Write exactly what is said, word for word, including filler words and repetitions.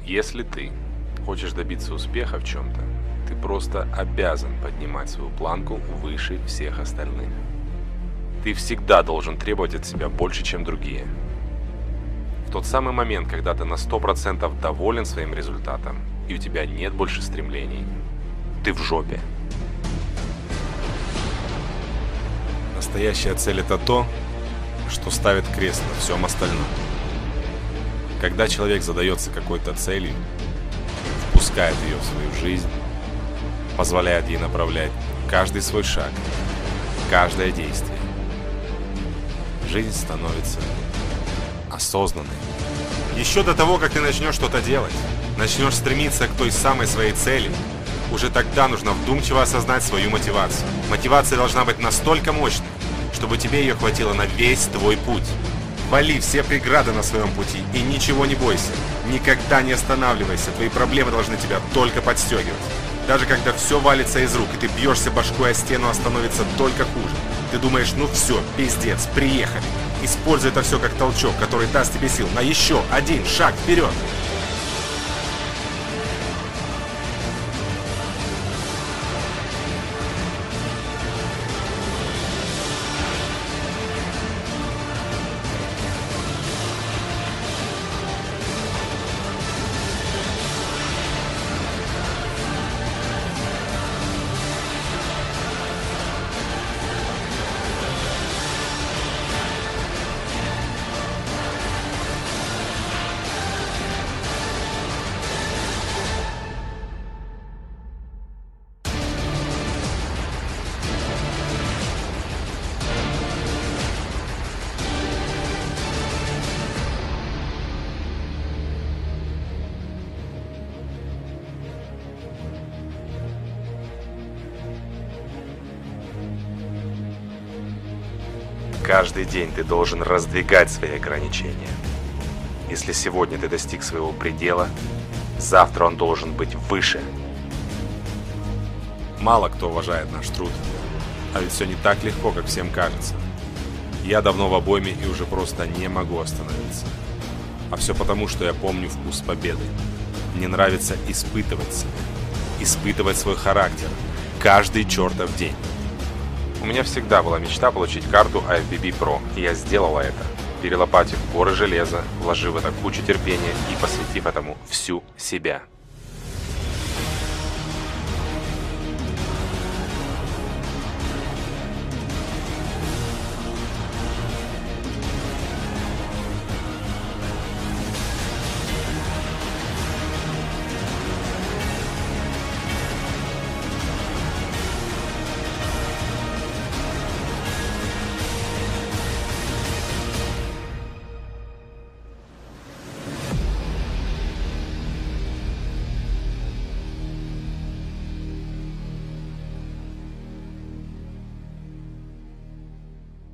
Если ты хочешь добиться успеха в чем-то, ты просто обязан поднимать свою планку выше всех остальных. Ты всегда должен требовать от себя больше, чем другие. В тот самый момент, когда ты на сто процентов доволен своим результатом, и у тебя нет больше стремлений, ты в жопе. Настоящая цель — это то, что ставит крест на всем остальном. Когда человек задается какой-то целью, впускает ее в свою жизнь, позволяет ей направлять каждый свой шаг, каждое действие, жизнь становится осознанной. Еще до того, как ты начнешь что-то делать, начнешь стремиться к той самой своей цели, уже тогда нужно вдумчиво осознать свою мотивацию. Мотивация должна быть настолько мощной, чтобы тебе ее хватило на весь твой путь. Вали все преграды на своем пути и ничего не бойся. Никогда не останавливайся, твои проблемы должны тебя только подстегивать. Даже когда все валится из рук, и ты бьешься башкой о стену, становится только хуже. Ты думаешь, ну все, пиздец, приехали. Используй это все как толчок, который даст тебе сил на еще один шаг вперед. Каждый день ты должен раздвигать свои ограничения. Если сегодня ты достиг своего предела, завтра он должен быть выше. Мало кто уважает наш труд, а ведь все не так легко, как всем кажется. Я давно в обойме и уже просто не могу остановиться. А все потому, что я помню вкус победы. Мне нравится испытывать себя, испытывать свой характер каждый чертов день. У меня всегда была мечта получить карту ай эф би би про, и я сделала это, перелопатив горы железа, вложив в это кучу терпения и посвятив этому всю себя.